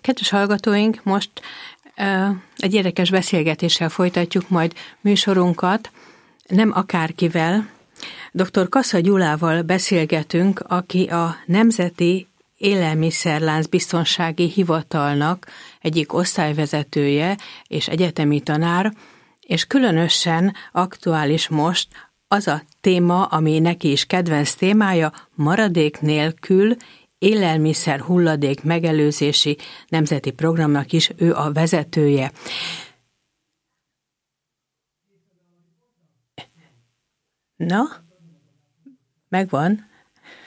Kedves hallgatóink, most egy érdekes beszélgetéssel folytatjuk majd műsorunkat, nem akárkivel. Dr. Kassa Gyulával beszélgetünk, aki a Nemzeti Élelmiszerlánc Biztonsági Hivatalnak egyik osztályvezetője és egyetemi tanár, és különösen aktuális most az a téma, ami neki is kedvenc témája, maradék nélkül élelmiszer hulladék megelőzési nemzeti programnak is ő a vezetője. Na, megvan.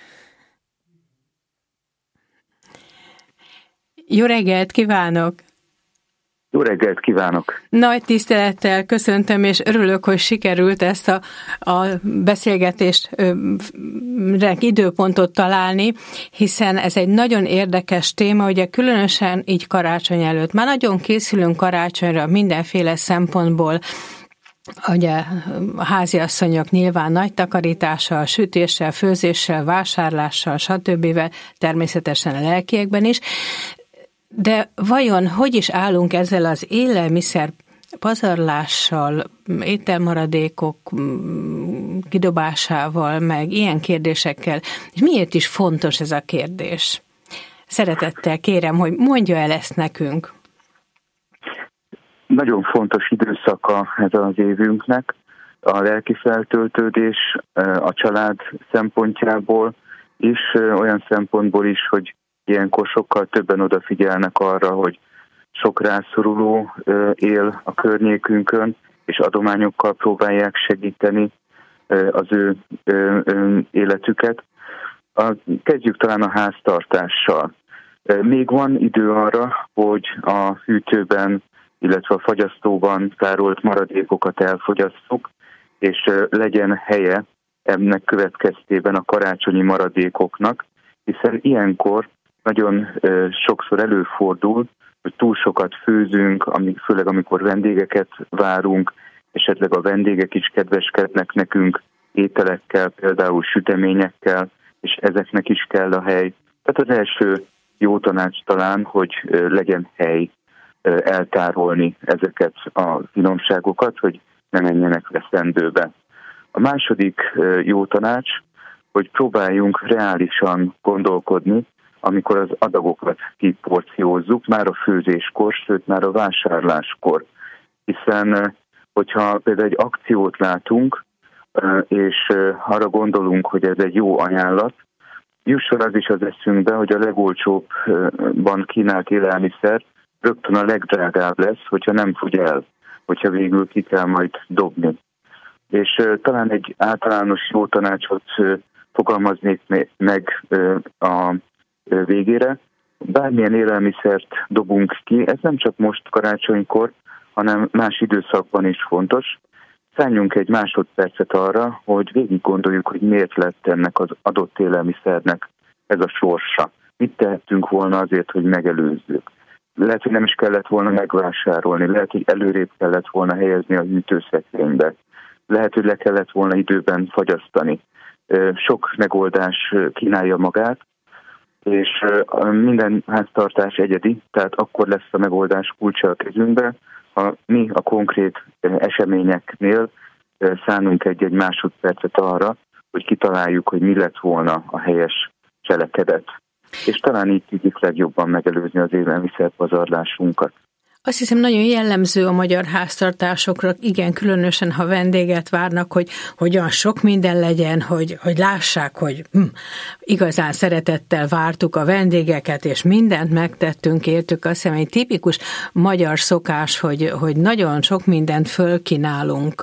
Jó reggelt kívánok! Jó reggelt kívánok! Nagy tisztelettel köszöntöm, és örülök, hogy sikerült ezt a beszélgetést időpontot találni, hiszen ez egy nagyon érdekes téma, ugye különösen így karácsony előtt. Már nagyon készülünk karácsonyra mindenféle szempontból, ugye a háziasszonyok nyilván nagy takarítással, sütéssel, főzéssel, vásárlással, stb. Természetesen a lelkiekben is. De vajon hogy is állunk ezzel az élelmiszer pazarlással, ételmaradékok kidobásával, meg ilyen kérdésekkel, és miért is fontos ez a kérdés? Szeretettel kérem, hogy mondja el ezt nekünk. Nagyon fontos időszaka ez az évünknek, a lelki feltöltődés, a család szempontjából is, olyan szempontból is, hogy ilyenkor sokkal többen odafigyelnek arra, hogy sok rászoruló él a környékünkön, és adományokkal próbálják segíteni az ő életüket. Kezdjük talán a háztartással. Még van idő arra, hogy a hűtőben, illetve a fagyasztóban tárolt maradékokat elfogyasszuk, és legyen helye ennek következtében a karácsonyi maradékoknak, hiszen ilyenkor nagyon sokszor előfordul, hogy túl sokat főzünk, főleg amikor vendégeket várunk, esetleg a vendégek is kedveskednek nekünk ételekkel, például süteményekkel, és ezeknek is kell a hely. Tehát az első jó tanács talán, hogy legyen hely eltárolni ezeket a finomságokat, hogy ne menjenek veszendőbe. A második jó tanács, hogy próbáljunk reálisan gondolkodni, amikor az adagokat kiporciózzuk, már a főzéskor, sőt már a vásárláskor. Hiszen, hogyha például egy akciót látunk, és arra gondolunk, hogy ez egy jó ajánlat, jusson az is az eszünkbe, hogy a legolcsóbban kínált élelmiszer rögtön a legdrágább lesz, hogyha nem fogy el, hogyha végül ki kell majd dobni. És talán egy általános jó tanácsot fogalmaznék meg a végére. Bármilyen élelmiszert dobunk ki, ez nem csak most karácsonykor, hanem más időszakban is fontos. Szálljunk egy másodpercet arra, hogy végig gondoljuk, hogy miért lett ennek az adott élelmiszernek ez a sorsa. Mit tehettünk volna azért, hogy megelőzzük? Lehet, hogy nem is kellett volna megvásárolni, lehet, hogy előrébb kellett volna helyezni a hűtőszekrénybe, lehet, hogy le kellett volna időben fagyasztani. Sok megoldás kínálja magát, és minden háztartás egyedi, tehát akkor lesz a megoldás kulcsa a kezünkbe, ha mi a konkrét eseményeknél szánunk egy másodpercet arra, hogy kitaláljuk, hogy mi lett volna a helyes cselekedet. És talán így tudjuk legjobban megelőzni az élelmiszerpazarlásunkat. Azt hiszem, nagyon jellemző a magyar háztartásokra, igen, különösen, ha vendéget várnak, hogy olyan sok minden legyen, hogy lássák, hogy igazán szeretettel vártuk a vendégeket, és mindent megtettünk, értük. Azt hiszem, egy tipikus magyar szokás, hogy nagyon sok mindent fölkínálunk.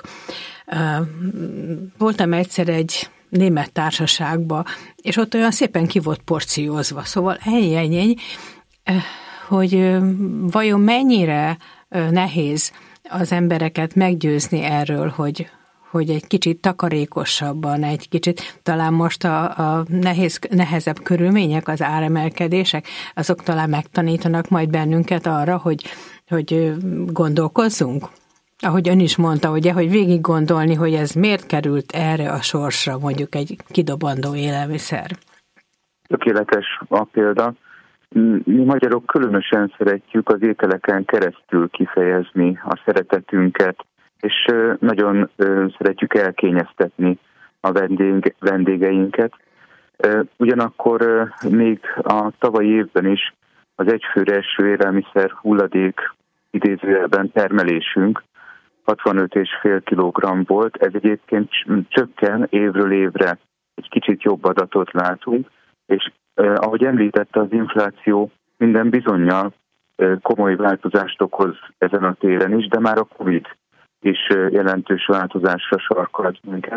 Voltam egyszer egy német társaságba, és ott olyan szépen ki volt porciózva. Szóval ennyi, hogy vajon mennyire nehéz az embereket meggyőzni erről, hogy egy kicsit takarékosabban, egy kicsit talán most a nehezebb körülmények, az áremelkedések, azok talán megtanítanak majd bennünket arra, hogy gondolkozzunk. Ahogy ön is mondta, ugye, hogy végig gondolni, hogy ez miért került erre a sorsra, mondjuk egy kidobandó élelmiszer. Tökéletes a példa, mi magyarok különösen szeretjük az ételeken keresztül kifejezni a szeretetünket, és nagyon szeretjük elkényeztetni a vendégeinket. Ugyanakkor még a tavalyi évben is az egyfőre eső élelmiszer hulladék idézőjelben termelésünk 65,5 kg volt. Ez egyébként csökken évről évre, egy kicsit jobb adatot látunk, és ahogy említette, az infláció minden bizonnyal komoly változást okoz ezen a téren is, de már a Covid is jelentős változásra sarkalt minket.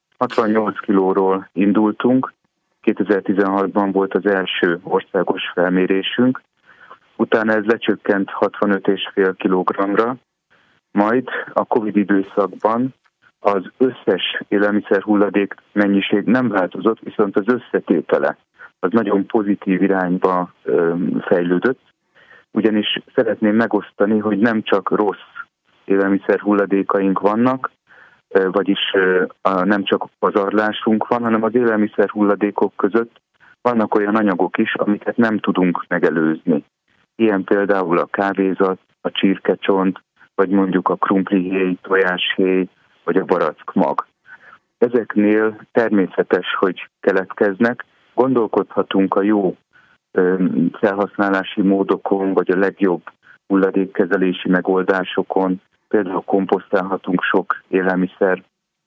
68 kilóról indultunk, 2016-ban volt az első országos felmérésünk, utána ez lecsökkent 65,5 kg-ra, majd a Covid időszakban az összes élelmiszer hulladék mennyiség nem változott, viszont az összetétele az nagyon pozitív irányba fejlődött, ugyanis szeretném megosztani, hogy nem csak rossz élelmiszer hulladékaink vannak, vagyis nem csak pazarlásunk van, hanem az élelmiszer hulladékok között vannak olyan anyagok is, amiket nem tudunk megelőzni. Ilyen például a kávézat, a csirkecsont, vagy mondjuk a krumplihéj, tojáshéj, vagy a barackmag. Ezeknél természetes, hogy keletkeznek, gondolkodhatunk a jó felhasználási módokon, vagy a legjobb hulladékkezelési megoldásokon, például komposztálhatunk sok élelmiszer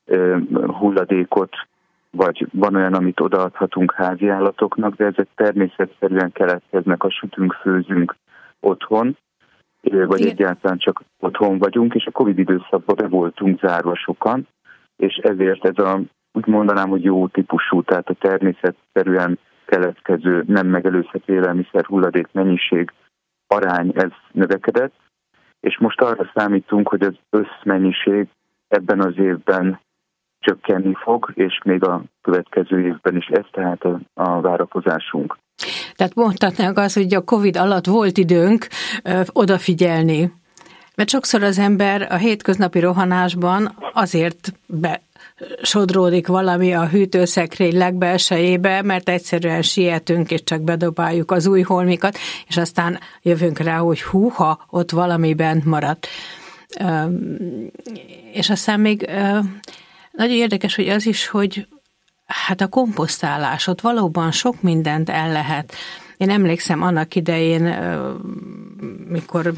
hulladékot, vagy van olyan, amit odaadhatunk háziállatoknak, de ezek természetszerűen keletkeznek, a sütünk, főzünk otthon, vagy egyáltalán csak otthon vagyunk, és a Covid időszakban be voltunk zárva sokan, és ezért ez úgy mondanám, hogy jó típusú, tehát a természetszerűen keletkező, nem megelőzhető élelmiszer hulladék mennyiség arány, ez növekedett, és most arra számítunk, hogy az összmennyiség ebben az évben csökkenni fog, és még a következő évben is ez tehát a várakozásunk. Tehát mondhatnánk azt, hogy a Covid alatt volt időnk odafigyelni. Mert sokszor az ember a hétköznapi rohanásban azért besodródik valami a hűtőszekrény legbelsejébe, mert egyszerűen sietünk, és csak bedobáljuk az új holmikat, és aztán jövünk rá, hogy húha, ott valami bent maradt. És aztán még nagyon érdekes, hogy az is, hogy hát a komposztálás, ott valóban sok mindent el lehet. Én emlékszem annak idején, mikor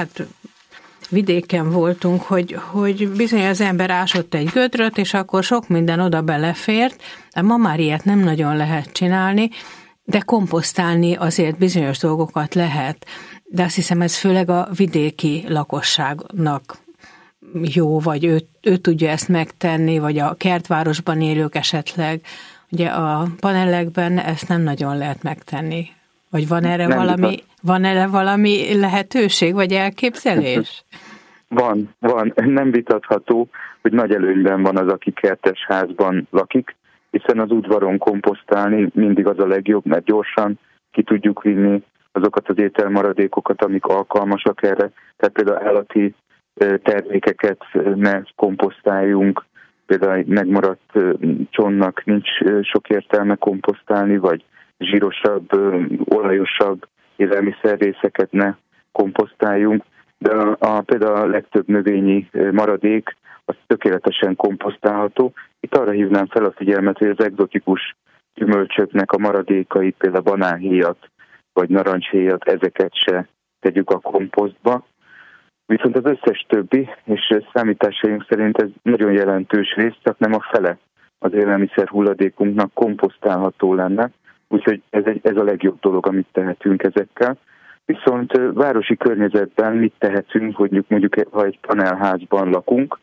vidéken voltunk, hogy bizony az ember ásott egy gödröt, és akkor sok minden oda belefért. Ma már ilyet nem nagyon lehet csinálni, de komposztálni azért bizonyos dolgokat lehet. De azt hiszem, ez főleg a vidéki lakosságnak jó, vagy ő tudja ezt megtenni, vagy a kertvárosban élők esetleg. Ugye a panelekben ezt nem nagyon lehet megtenni. Vagy van erre valami lehetőség, vagy elképzelés? Van. Nem vitatható, hogy nagy előnyben van az, aki kertes házban lakik, hiszen az udvaron komposztálni mindig az a legjobb, mert gyorsan ki tudjuk vinni azokat az ételmaradékokat, amik alkalmasak erre. Tehát például állati termékeket ne komposztáljunk, például egy megmaradt csontnak nincs sok értelme komposztálni, vagy zsírosabb, olajosabb élelmiszerrészeket ne komposztáljunk, de például a legtöbb növényi maradék az tökéletesen komposztálható. Itt arra hívnám fel a figyelmet, hogy az egzotikus gyümölcsöknek a maradékait, például banánhéjat vagy narancshéjat, ezeket se tegyük a komposztba. Viszont az összes többi, és számításaink szerint ez nagyon jelentős rész, csak nem a fele az élelmiszer hulladékunknak komposztálható lenne, úgyhogy ez a legjobb dolog, amit tehetünk ezekkel. Viszont városi környezetben mit tehetünk, hogy mondjuk ha egy panelházban lakunk.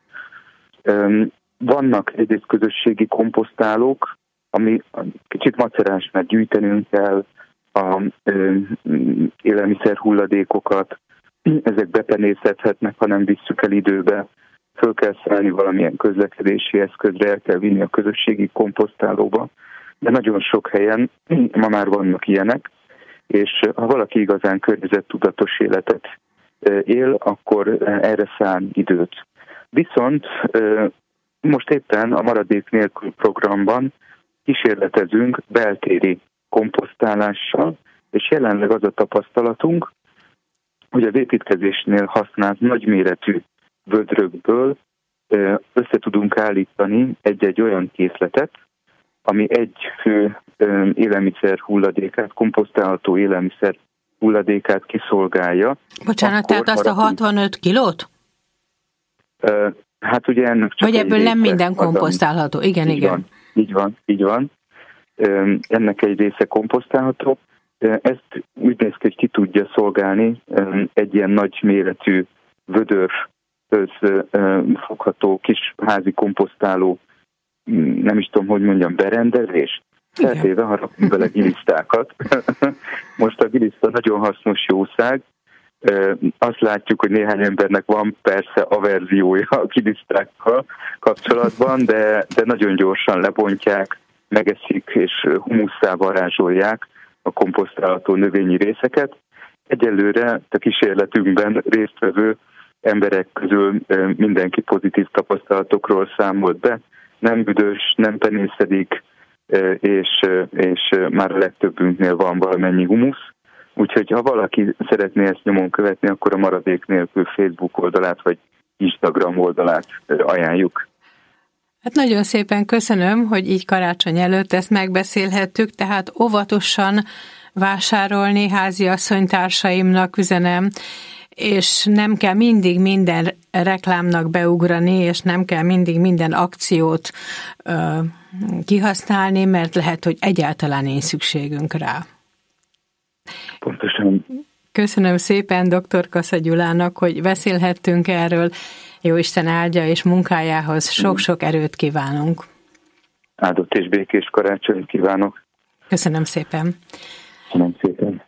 Vannak egyrészt közösségi komposztálók, ami kicsit macerás, mert gyűjtenünk kell a élelmiszer hulladékokat, ezek bepenészedhetnek, ha nem visszük el időbe, föl kell szállni valamilyen közlekedési eszközre, el kell vinni a közösségi komposztálóba, de nagyon sok helyen ma már vannak ilyenek, és ha valaki igazán környezettudatos életet él, akkor erre szán időt. Viszont most éppen a Maradék nélkül programban kísérletezünk beltéri komposztálással, és jelenleg az a tapasztalatunk, hogy az építkezésnél használt nagyméretű vödrökből össze tudunk állítani egy-egy olyan készletet, ami egy fő élelmiszer hulladékát, komposztálható élelmiszer hulladékát kiszolgálja. Bocsánat, tehát azt a 65 kilót? Hát ugye ennek csak vagy ebből nem minden komposztálható. Igen, igen. Így van. Ennek egy része komposztálható. Ezt úgy néz ki, hogy ki tudja szolgálni egy ilyen nagy méretű vödörhöz fogható kis házi komposztáló, nem is tudom, hogy mondjam, berendezés. Feltéve harapunk bele gilisztákat. Most a giliszta nagyon hasznos jószág. Azt látjuk, hogy néhány embernek van persze averziója a gilisztákkal kapcsolatban, de nagyon gyorsan lebontják, megeszik és humusszá varázsolják a komposztálható növényi részeket. Egyelőre a kísérletünkben résztvevő emberek közül mindenki pozitív tapasztalatokról számolt be. Nem büdös, nem penészedik, és már a legtöbbünknél van valamennyi humusz. Úgyhogy ha valaki szeretné ezt nyomon követni, akkor a Maradék Nélkül Facebook oldalát vagy Instagram oldalát ajánljuk. Hát nagyon szépen köszönöm, hogy így karácsony előtt ezt megbeszélhettük, tehát óvatosan vásárolni háziasszonytársaimnak üzenem, és nem kell mindig minden reklámnak beugrani, és nem kell mindig minden akciót kihasználni, mert lehet, hogy egyáltalán nincs szükségünk rá. Pontosan. Köszönöm szépen dr. Kassa Gyulának, hogy beszélhettünk erről. Jóisten áldja és munkájához sok-sok erőt kívánunk. Áldott és békés karácsonyt kívánok. Köszönöm szépen. Köszönöm szépen.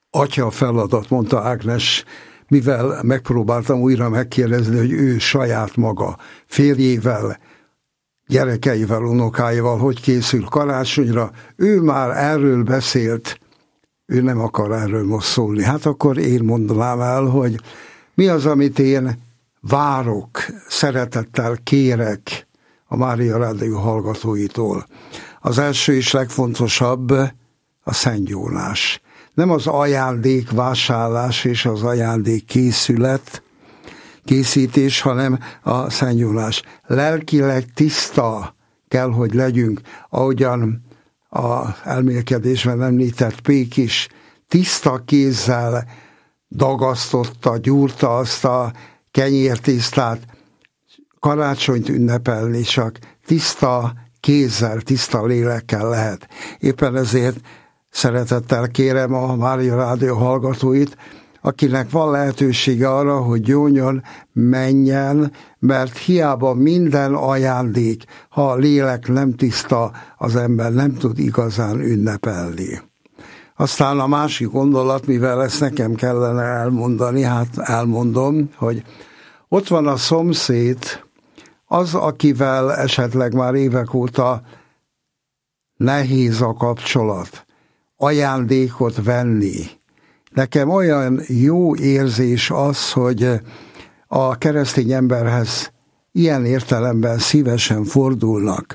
atya feladat, mondta Ágnes, mivel megpróbáltam újra megkérdezni, hogy ő saját maga férjével, gyerekeivel, unokáival hogy készül karácsonyra. Ő már erről beszélt, ő nem akar erről most szólni. Hát akkor én mondanám el, hogy mi az, amit én várok, szeretettel kérek a Mária Rádió hallgatóitól. Az első és legfontosabb a szentgyónás. Nem az ajándékvásárlás és az ajándék készítés, hanem a szentgyónás. Lelkileg tiszta kell, hogy legyünk, ahogyan az elmélkedésben említett Pék is tiszta kézzel dagasztotta, gyúrta azt a kenyértisztát, karácsonyt ünnepelni csak tiszta kézzel, tiszta lélekkel lehet. Éppen ezért szeretettel kérem a Mária Rádió hallgatóit, akinek van lehetősége arra, hogy gyónjon, menjen, mert hiába minden ajándék, ha a lélek nem tiszta, az ember nem tud igazán ünnepelni. Aztán a másik gondolat, mivel ezt nekem kellene elmondani, hát elmondom, hogy ott van a szomszéd, az, akivel esetleg már évek óta nehéz a kapcsolat, ajándékot venni. Nekem olyan jó érzés az, hogy a keresztény emberhez ilyen értelemben szívesen fordulnak.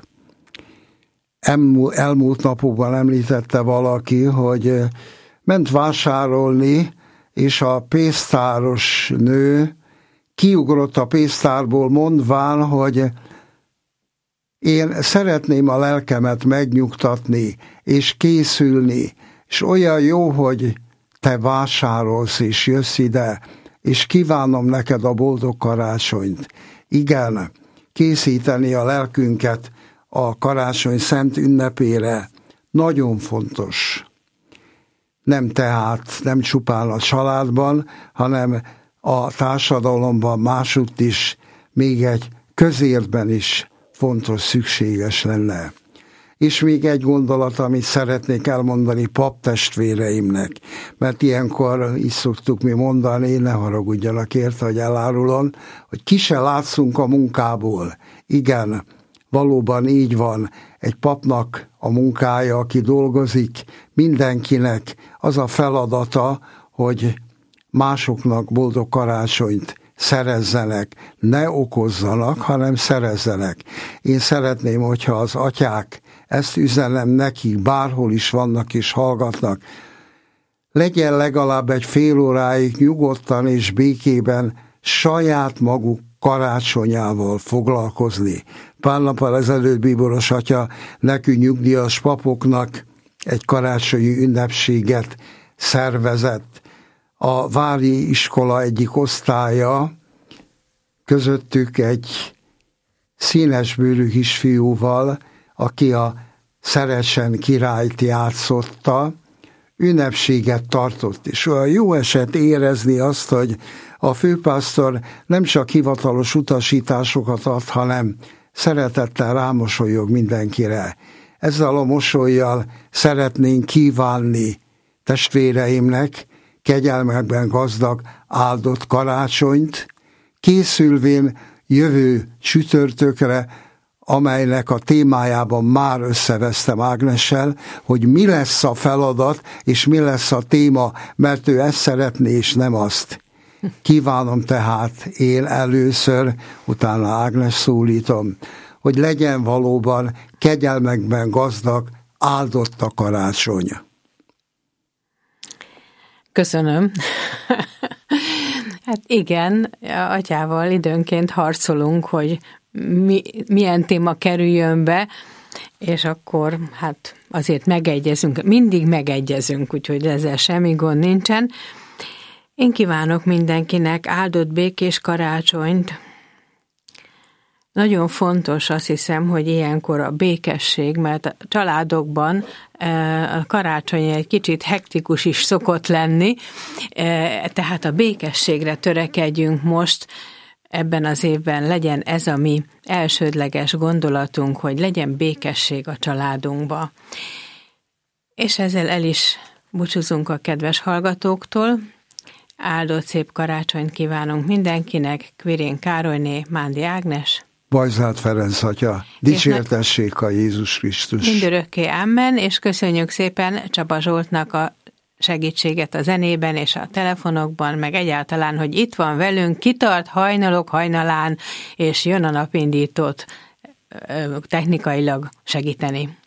Elmúlt napokban említette valaki, hogy ment vásárolni, és a pénztáros nő kiugrott a pénztárból mondván, hogy én szeretném a lelkemet megnyugtatni, és készülni, és olyan jó, hogy te vásárolsz, és jössz ide, és kívánom neked a boldog karácsonyt. Igen, készíteni a lelkünket a karácsony szent ünnepére nagyon fontos. Nem csupán a családban, hanem a társadalomban másutt is, még egy közértben is fontos, szükséges lenne. És még egy gondolat, amit szeretnék elmondani paptestvéreimnek, mert ilyenkor is szoktuk mi mondani, ne haragudjanak érte, hogy elárulom, hogy ki se látszunk a munkából. Igen, valóban így van, egy papnak a munkája, aki dolgozik, mindenkinek az a feladata, hogy másoknak boldog karácsonyt szerezzenek, ne okozzanak, hanem szerezzenek. Én szeretném, hogyha az atyák, ezt üzenem nekik, bárhol is vannak és hallgatnak, legyen legalább egy fél óráig nyugodtan és békében saját maguk karácsonyával foglalkozni. Pár nappal ezelőtt bíboros atya nekünk nyugdíjas papoknak egy karácsonyi ünnepséget szervezett. A Vári iskola egyik osztálya, közöttük egy színesbőrű kisfiúval, aki a Szeressen királyt játszotta, ünnepséget tartott, és olyan jó esett érezni azt, hogy a főpásztor nem csak hivatalos utasításokat ad, hanem szeretettel rámosolyog mindenkire. Ezzel a mosollyal szeretnénk kívánni testvéreimnek kegyelmekben gazdag, áldott karácsonyt, készülvén jövő csütörtökre, amelynek a témájában már összevesztem Ágnessel, hogy mi lesz a feladat, és mi lesz a téma, mert ő ezt szeretné, és nem azt. Kívánom tehát én először, utána Ágnes szólítom, hogy legyen valóban kegyelmekben gazdag, áldott a karácsony. Köszönöm. Hát igen, atyával időnként harcolunk, hogy milyen téma kerüljön be, és akkor hát azért megegyezünk, mindig megegyezünk, úgyhogy ezzel semmi gond nincsen. Én kívánok mindenkinek áldott békés karácsonyt. Nagyon fontos, azt hiszem, hogy ilyenkor a békesség, mert a családokban a karácsony egy kicsit hektikus is szokott lenni, tehát a békességre törekedjünk most, ebben az évben legyen ez a mi elsődleges gondolatunk, hogy legyen békesség a családunkba. És ezzel el is Búcsúzunk a kedves hallgatóktól. Áldott szép karácsonyt kívánunk mindenkinek, Kvirén Károlyné, Mándi Ágnes, Bajzát Ferenc atya, dicsértessék a Jézus Krisztus. Mindörökké amen, és köszönjük szépen Csaba Zsoltnak a segítséget a zenében és a telefonokban, meg egyáltalán, hogy itt van velünk, kitart hajnalok hajnalán, és jön a napindítót technikailag segíteni.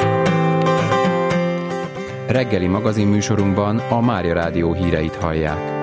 Reggeli magazinműsorunkban a Mária Rádió híreit hallják.